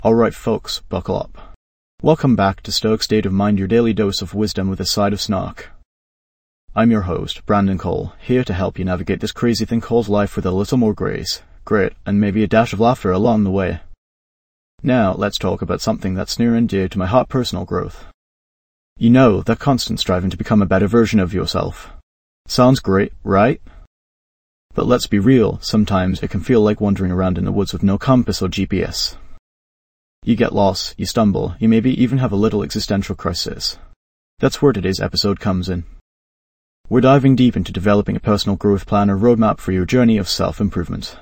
Alright folks, buckle up. Welcome back to Stoic State of Mind, your daily dose of wisdom with a side of snark. I'm your host, Brandon Cole, here to help you navigate this crazy thing called life with a little more grace, grit, and maybe a dash of laughter along the way. Now, let's talk about something that's near and dear to my heart: personal growth. You know, that constant striving to become a better version of yourself. Sounds great, right? But let's be real, sometimes it can feel like wandering around in the woods with no compass or GPS. You get lost, you stumble, you maybe even have a little existential crisis. That's where today's episode comes in. We're diving deep into developing a personal growth plan or roadmap for your journey of self-improvement.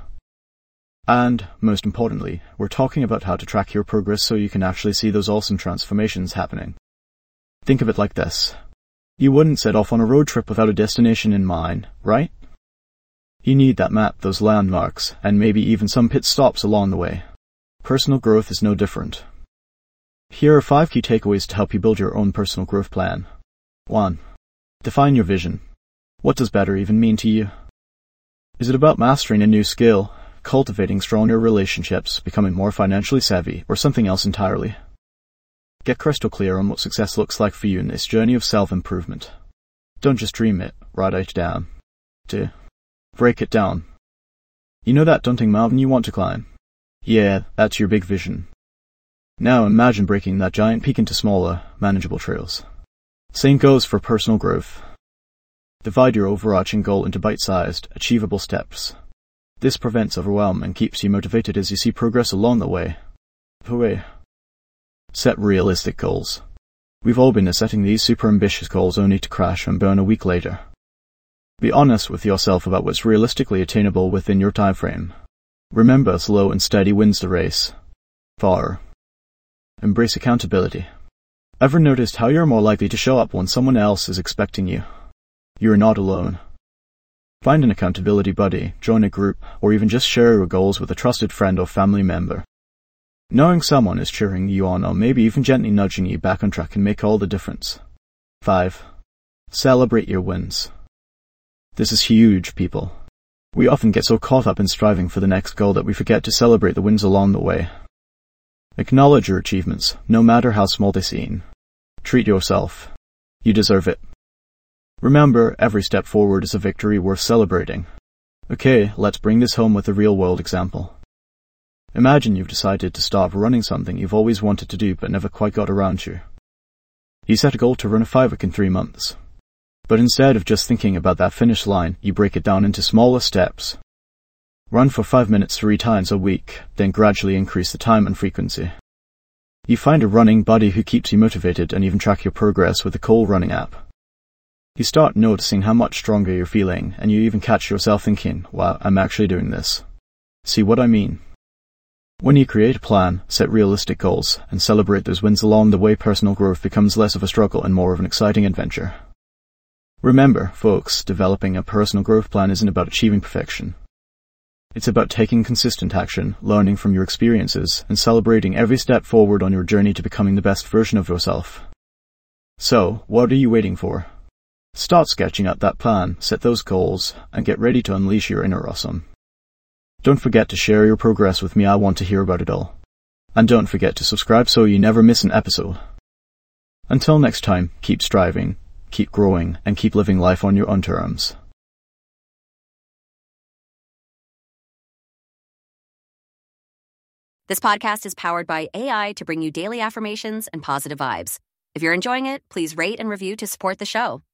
And, most importantly, we're talking about how to track your progress so you can actually see those awesome transformations happening. Think of it like this. You wouldn't set off on a road trip without a destination in mind, right? You need that map, those landmarks, and maybe even some pit stops along the way. Personal growth is no different. Here are 5 key takeaways to help you build your own personal growth plan. 1. Define your vision. What does better even mean to you? Is it about mastering a new skill, cultivating stronger relationships, becoming more financially savvy, or something else entirely? Get crystal clear on what success looks like for you in this journey of self-improvement. Don't just dream it, write it down. 2. Break it down. You know that daunting mountain you want to climb? Yeah, that's your big vision. Now imagine breaking that giant peak into smaller, manageable trails. Same goes for personal growth. Divide your overarching goal into bite-sized, achievable steps. This prevents overwhelm and keeps you motivated as you see progress along the way. Hooray. Set realistic goals. We've all been setting these super ambitious goals only to crash and burn a week later. Be honest with yourself about what's realistically attainable within your time frame. Remember, slow and steady wins the race. 4. Embrace accountability. Ever noticed how you're more likely to show up when someone else is expecting you? You're not alone. Find an accountability buddy, join a group, or even just share your goals with a trusted friend or family member. Knowing someone is cheering you on or maybe even gently nudging you back on track can make all the difference. 5. Celebrate your wins. This is huge, people. We often get so caught up in striving for the next goal that we forget to celebrate the wins along the way. Acknowledge your achievements, no matter how small they seem. Treat yourself. You deserve it. Remember, every step forward is a victory worth celebrating. Okay, let's bring this home with a real-world example. Imagine you've decided to start running something you've always wanted to do but never quite got around to. You set a goal to run a 5K in 3 months. But instead of just thinking about that finish line, you break it down into smaller steps. Run for 5 minutes 3 times a week, then gradually increase the time and frequency. You find a running buddy who keeps you motivated and even track your progress with the Cole Running app. You start noticing how much stronger you're feeling, and you even catch yourself thinking, wow, I'm actually doing this. See what I mean? When you create a plan, set realistic goals, and celebrate those wins along the way, personal growth becomes less of a struggle and more of an exciting adventure. Remember, folks, developing a personal growth plan isn't about achieving perfection. It's about taking consistent action, learning from your experiences, and celebrating every step forward on your journey to becoming the best version of yourself. So, what are you waiting for? Start sketching out that plan, set those goals, and get ready to unleash your inner awesome. Don't forget to share your progress with me, I want to hear about it all. And don't forget to subscribe so you never miss an episode. Until next time, keep striving, keep growing, and keep living life on your own terms. This podcast is powered by AI to bring you daily affirmations and positive vibes. If you're enjoying it, please rate and review to support the show.